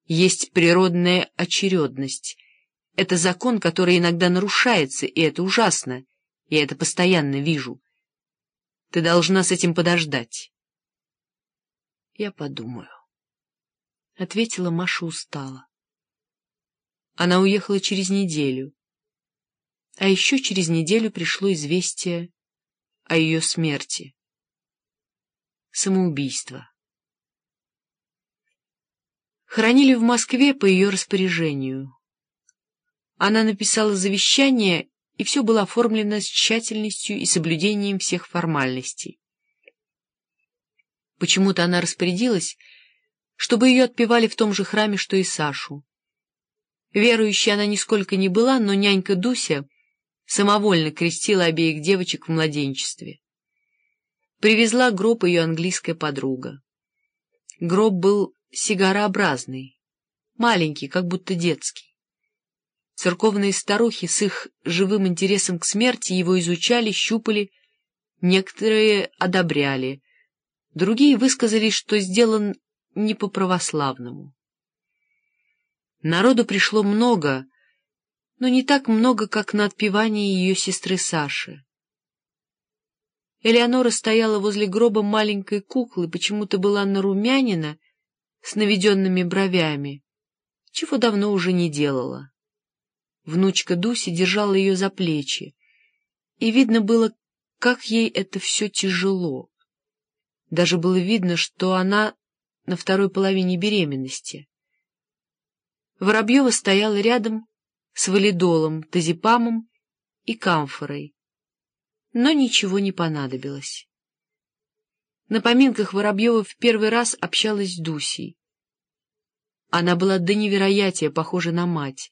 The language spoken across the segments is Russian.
Есть природная очередность. Это закон, который иногда нарушается, и это ужасно. Я это постоянно вижу. Ты должна с этим подождать. Я подумаю, — ответила Маша устало. Она уехала через неделю. А еще через неделю пришло известие о ее смерти. Самоубийство. Хоронили в Москве по ее распоряжению. Она написала завещание, и все было оформлено с тщательностью и соблюдением всех формальностей. Почему-то она распорядилась, чтобы ее отпевали в том же храме, что и Сашу. Верующей она нисколько не была, но нянька Дуся самовольно крестила обеих девочек в младенчестве. Привезла гроб ее английская подруга. Гроб был сигарообразный, маленький, как будто детский. Церковные старухи с их живым интересом к смерти его изучали, щупали, некоторые одобряли, другие высказались, что сделан не по-православному. Народу пришло много, но не так много, как на отпевание ее сестры Саши. Элеонора стояла возле гроба маленькой куклы, почему-то была нарумянина, с наведенными бровями, чего давно уже не делала. Внучка Дуси держала ее за плечи, и видно было, как ей это все тяжело. Даже было видно, что она на второй половине беременности. Воробьева стояла рядом с валидолом, тазепамом и камфорой, но ничего не понадобилось. На поминках Воробьева в первый раз общалась с Дусей. Она была до невероятия похожа на мать.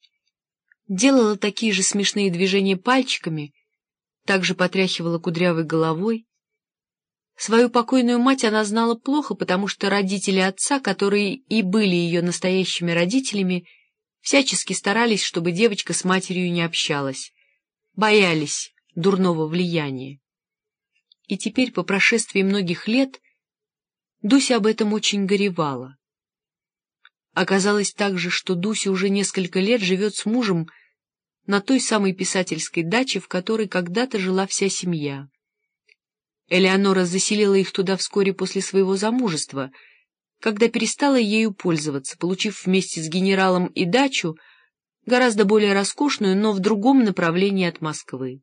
Делала такие же смешные движения пальчиками, также потряхивала кудрявой головой. Свою покойную мать она знала плохо, потому что родители отца, которые и были ее настоящими родителями, всячески старались, чтобы девочка с матерью не общалась, боялись дурного влияния. И теперь, по прошествии многих лет, Дуся об этом очень горевала. Оказалось также, что Дуся уже несколько лет живет с мужем на той самой писательской даче, в которой когда-то жила вся семья. Элеонора заселила их туда вскоре после своего замужества, когда перестала ею пользоваться, получив вместе с генералом и дачу, гораздо более роскошную, но в другом направлении от Москвы.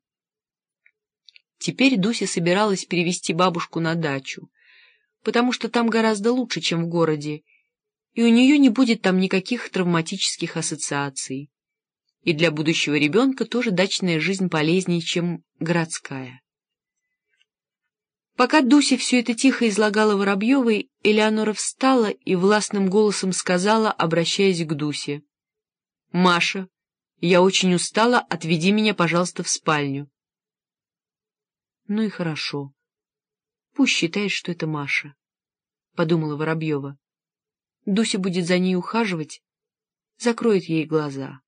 Теперь Дуся собиралась перевести бабушку на дачу, потому что там гораздо лучше, чем в городе, и у нее не будет там никаких травматических ассоциаций. И для будущего ребенка тоже дачная жизнь полезнее, чем городская. Пока Дуся все это тихо излагала Воробьевой, Элеонора встала и властным голосом сказала, обращаясь к Дусе: «Маша, я очень устала, отведи меня, пожалуйста, в спальню». «Ну и хорошо. Пусть считает, что это Маша», — подумала Воробьева. «Дуся будет за ней ухаживать, закроет ей глаза».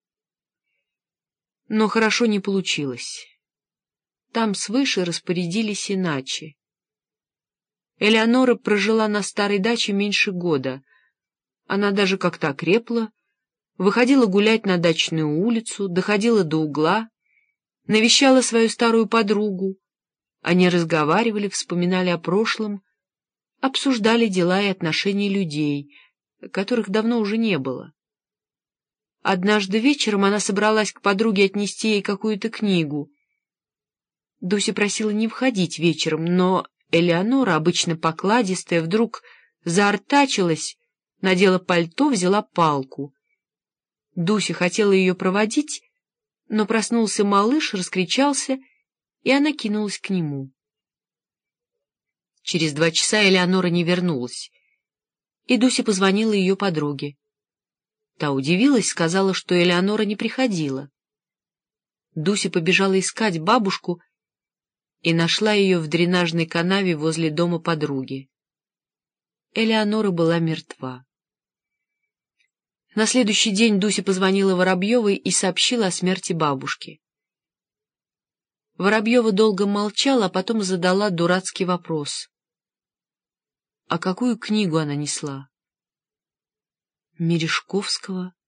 Но хорошо не получилось. Там свыше распорядились иначе. Элеонора прожила на старой даче меньше года. Она даже как-то окрепла, выходила гулять на дачную улицу, доходила до угла, навещала свою старую подругу. Они разговаривали, вспоминали о прошлом, обсуждали дела и отношения людей, которых давно уже не было. Однажды вечером она собралась к подруге отнести ей какую-то книгу. Дуся просила не входить вечером, но Элеонора, обычно покладистая, вдруг заортачилась, надела пальто, взяла палку. Дуся хотела ее проводить, но проснулся малыш, раскричался, и она кинулась к нему. Через 2 часа Элеонора не вернулась, и Дуся позвонила ее подруге. Та удивилась, сказала, что Элеонора не приходила. Дуся побежала искать бабушку и нашла ее в дренажной канаве возле дома подруги. Элеонора была мертва. На следующий день Дуся позвонила Воробьевой и сообщила о смерти бабушки. Воробьева долго молчала, а потом задала дурацкий вопрос. А какую книгу она несла? Мережковского.